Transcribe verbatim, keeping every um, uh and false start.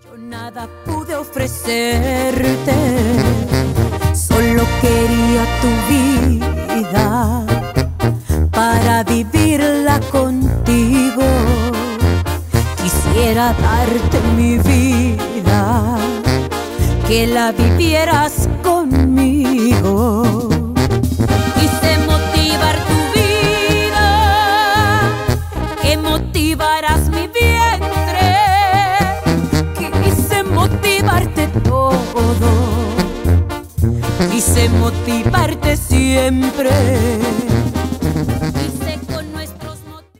Nada pude ofrecerte, solo quería tu vida para vivirla contigo. Quisiera darte mi vida, que la vivieras conmigo. Quise motivar tu vida, que motivarás mi vientre. Quise motivarte todo, quise motivarte siempre.